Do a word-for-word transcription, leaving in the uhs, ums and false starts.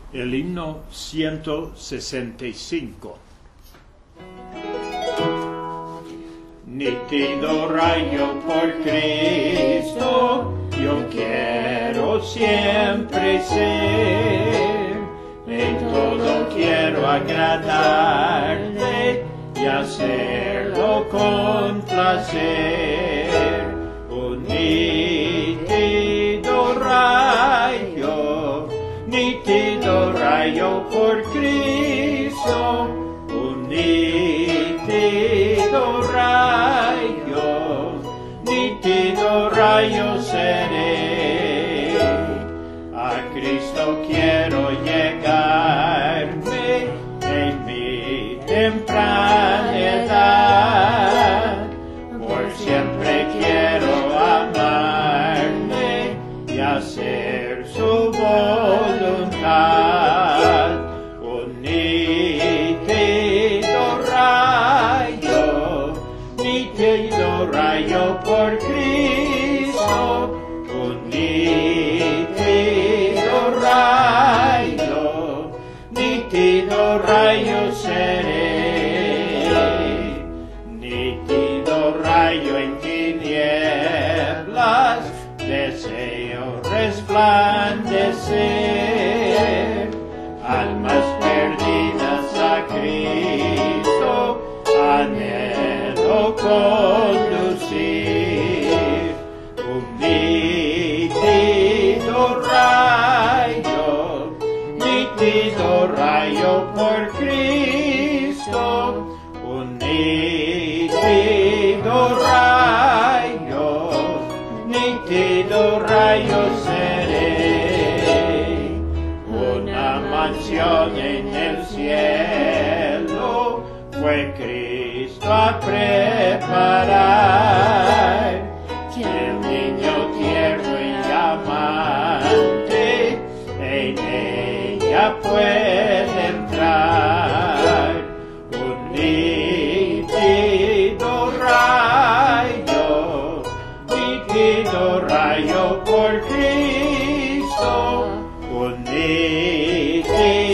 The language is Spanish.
El himno ciento sesenta y cinco. Nítido rayo por Cristo, yo quiero siempre ser. En todo quiero agradarle y hacerlo con placer. Un nítido rayo, nítido rayo por Cristo, un nítido rayo, nítido rayo seré. A Cristo quiero llegarme en mi temprana edad, por siempre quiero amarle y hacer su voluntad. Un nítido rayo, nítido rayo por Cristo, un nítido rayo, nítido rayo seré. Nítido rayo en tinieblas, deseo resplandecer. Almas perdidas a Cristo, anhelo conducir. Un nítido rayo, nítido rayo por Cristo, un nítido rayo, nítido rayo seré. Una mansión en el cielo fue Cristo a preparar. El niño tierno y amante en ella puede entrar. Un nítido rayo, nítido rayo por Cristo, un nítido